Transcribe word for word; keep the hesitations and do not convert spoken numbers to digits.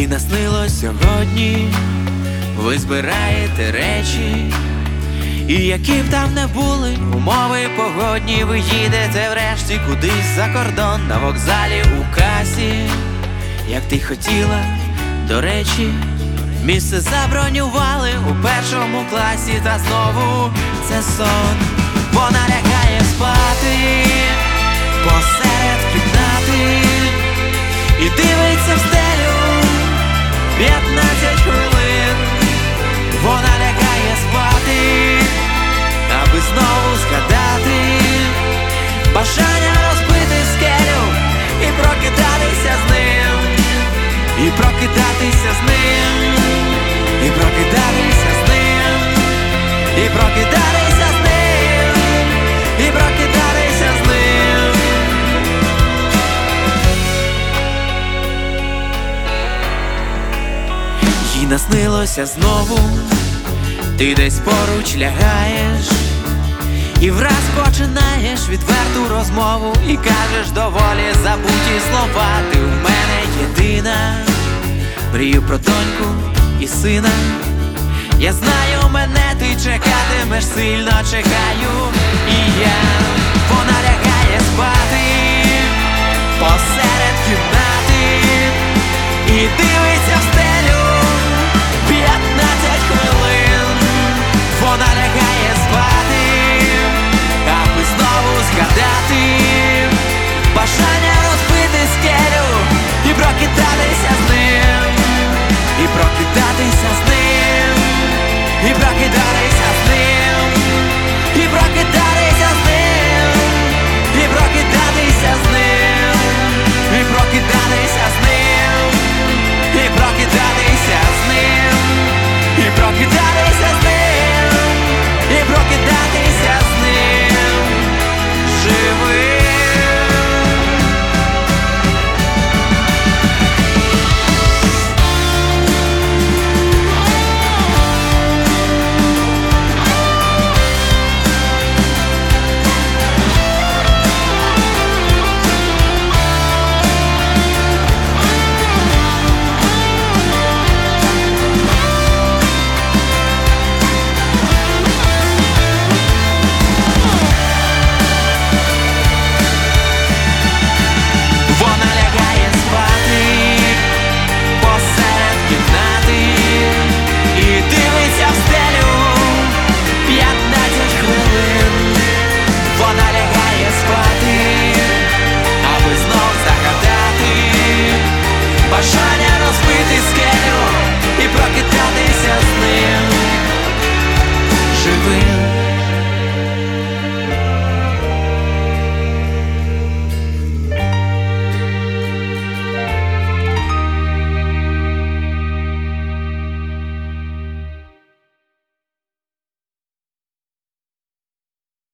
наснилось сьогодні, ви збираєте речі, і які б там не були умови погодні, ви їдете врешті кудись за кордон, на вокзалі у касі, як ти хотіла, до речі, місце забронювали у першому класі, та знову це сон. Вона лягає спати посеред кімнати і дивиться в стелю п'ятнадцять хвилин. Вона лягає спати, аби знову згадати бажання розбити скелю і прокидатися з ним, і прокидатися з ним, і прокидатися з ним, і прокидатися з ним, і прокидатися з ним. Їй наснилося знову, ти десь поруч лягаєш і враз починаєш відверту розмову, і кажеш доволі забуті слова. Ти в мене єдина, мрію про доньку і сина. Я знаю, мене ти чекатимеш, сильно чекаю і я. Вона лягає спати посеред кімнати і дивиться в стелю